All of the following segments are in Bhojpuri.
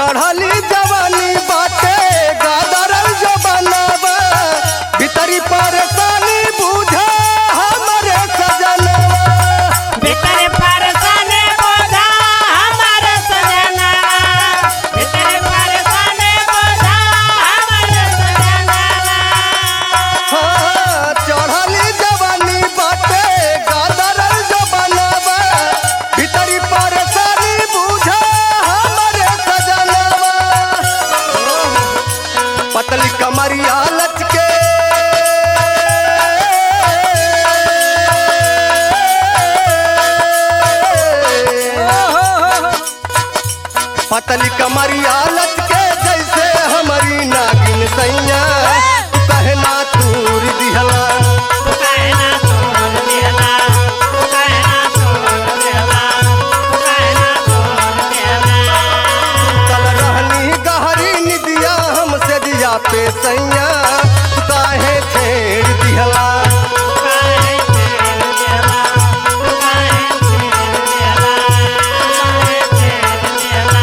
चढ़ली जवानी बाटे गादरल जो बनावा भीतरी परेशानी बुझा हमारे सजनवा भीतर परेशानी बुझा हमारे सजनवा भीतर परेशानी बुझा हमारे सजनवा हाँ चढ़ली जवानी बाटे गादरल जो बनावा भीतरी परेशानी बुझा हमारे सजनवा पतली कमरिया लचके पतली कमरिया लचके जैसे हमारी नागिन सैया कहना तूर दिहला तू कहना तोड़ देला तू कहना तोड़ देला तू कहना तोड़ देला कल रहनी गहरी निदिया हमसे दिया पे सैया काहे छेड़ दिहला तू काहे छेड़ देला तू काहे छेड़ देला तू काहे छेड़ देला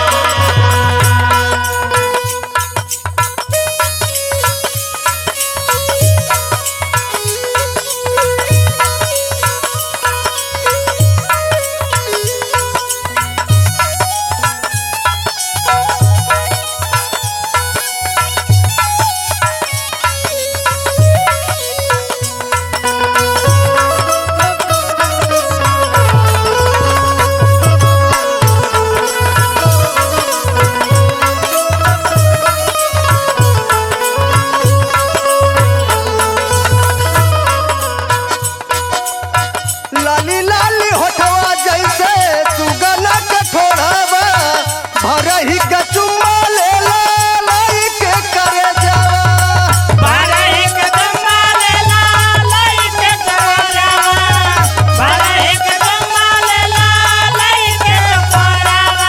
लाली लाली होठवा जैसे सुगना कठोरवा भरही के चुम्मा लेला लाई के करे जावा बारह कदम लेला लाई के चकोरावा बारह कदम लेला लाई के चकोरावा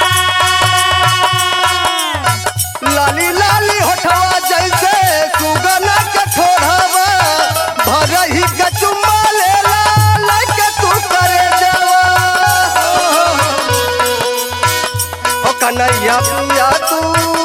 लाली लाली होठवा जैसे सुगना कठोरवा भरही के चुम्मा लेला लाई के तू करे जावा ओ कन्हैया पिया तू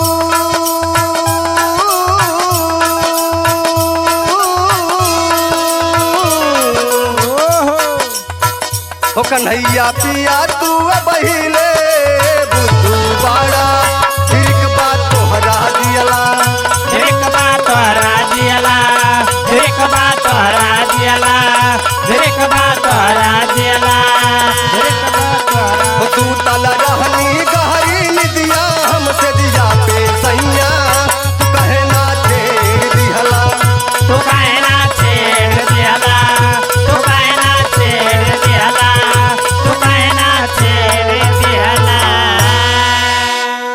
ओ कन्हैया पिया तू बहिले बुद्धू बाड़ा फिर बात तोहरा दियला एक बात तोरा दियला एक बात तोरा दियला एक बात तोरा दियला एक बात तोरा तू तल रहनी